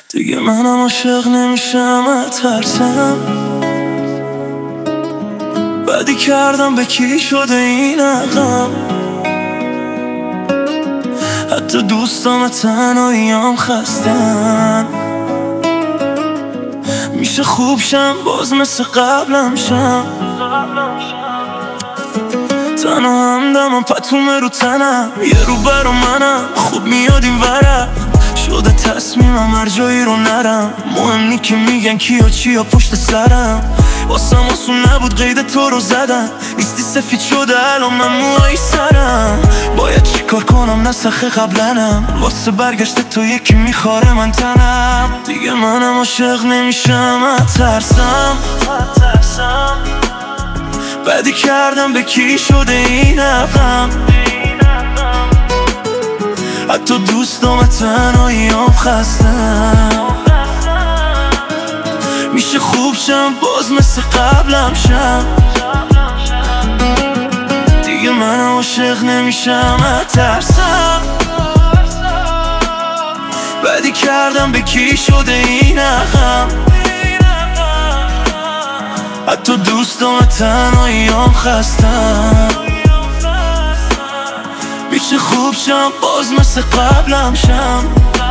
دیگه منم عاشق نمیشم از ترسم. بدی کردم به کی شده این عقم؟ حتی دوستام تنهاییام خستن. میشه خوب شم باز مثل قبلم شم. تنها همدمم پتومه رو تنم، یه رو برا منم خوب میاد این ورم. شده تصمیمم هر جایی رو نرم. مهم نی که میگن کیا چیا پشت سرم. واسم آسون نبود قید تو رو زدم. نیستی سفید شده الان من موهای سرم. باید چیکار کنم نسخه قبلنم. واسه برگشت تو یکی میخواره من تنم. دیگه منم عاشق نمیشم از ترسم. بدی کردم به کی شده این عقم؟ حتی دوستام تنهاییام خستم. میشه خوب شم باز مثل قبلم شم. دیگه من عاشق نمیشم از ترسم. بدی کردم به کی شده این عقم؟ حتی دوستام تنهاییام خستم. میشه خوب شم باز مثل قبلم شم.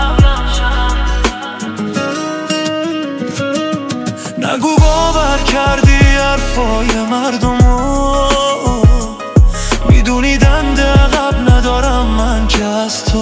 نگو باور کردی حرفای مردمو. میدونی دنده عقب ندارم من که از تو.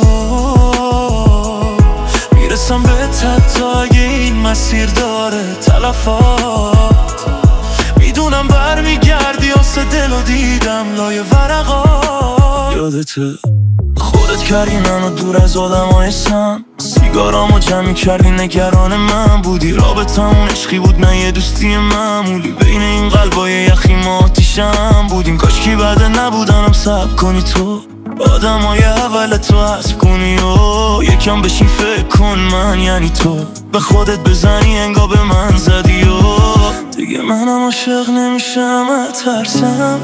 میرسم به تا اگه این مسیر داره تلفات. میدونم برمیگردی آسه دل و دیدم لای ورقات. یادته خودت کردی منو دور از آدمای سم. سیگارامو جمع کردی نگران من بودی. رابطمون عشقی بود نه یه دوستی معمولی. بین این قلبای یخی ما آتیشم بودیم. کاشکی بعده نبودنم صبر کنی تو. آدمای اول تو حذف کنی و یکم بشین فکر کن من یعنی تو. به خودت بزنی انگار به من زدی و دیگه منم عاشق نمیشم از ترسم.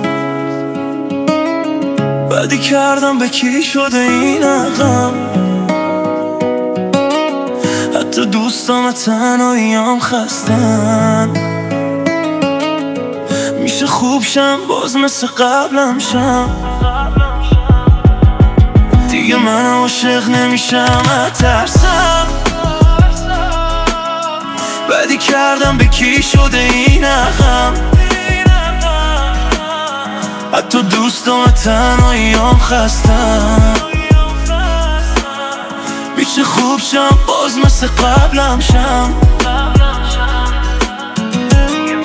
بدی کردم به کی شده این عقم؟ حتی دوستام تنهاییام خستن. میشه خوب شم باز مثل قبلم شم. دیگه من عاشق نمیشم از ترسم. بدی کردم به کی شده این عقم؟ حتی دوستام تنهاییام خستم. میشه خوب شم باز مثل قبلم شم.